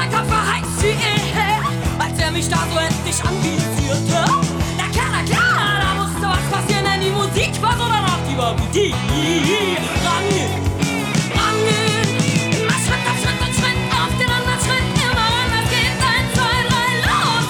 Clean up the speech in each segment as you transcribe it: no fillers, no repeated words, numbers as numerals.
mein Kopf war heiß wie er, als er mich da so endlich anvisierte. Na klar, da musste was passieren, denn die Musik war so danach die war wie die. Rangehen, immer Schritt auf Schritt und Schritt auf den anderen Schritt, immer ran, das geht 1, 2, 3, los,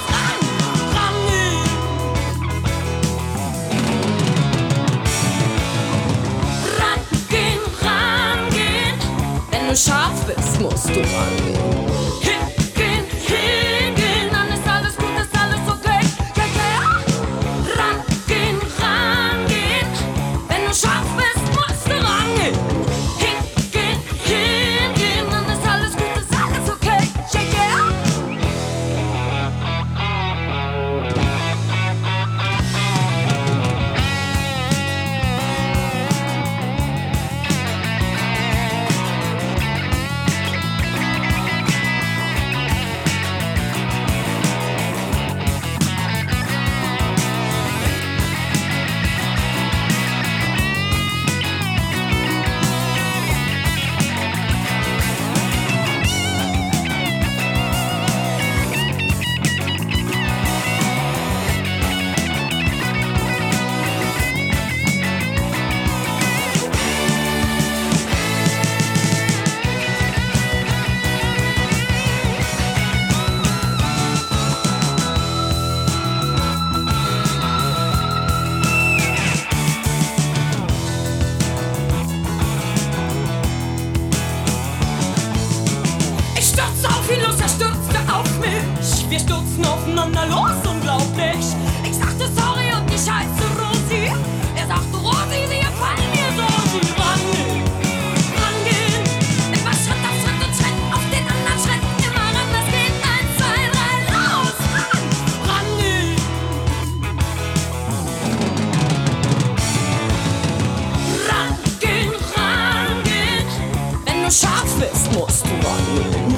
rangehen. Wenn du scharf bist, musst du rangehen. Hingehen, dann ist alles gut, ist alles okay. Rangehen. Wenn du scharf bist, musst du rangehen. Hingehen, dann ist alles gut, ist alles okay. Wir stürzen aufeinander los, unglaublich. Ich sagte sorry und ich heiße Rosi. Er sagte Rosi, sie gefallen mir so. Sie rangehen. Immer Schritt auf Schritt und Schritt auf den anderen Schritt. Immer ran, das geht 1, 2, 3, los. Rangehen. Wenn du scharf bist, musst du rangehen.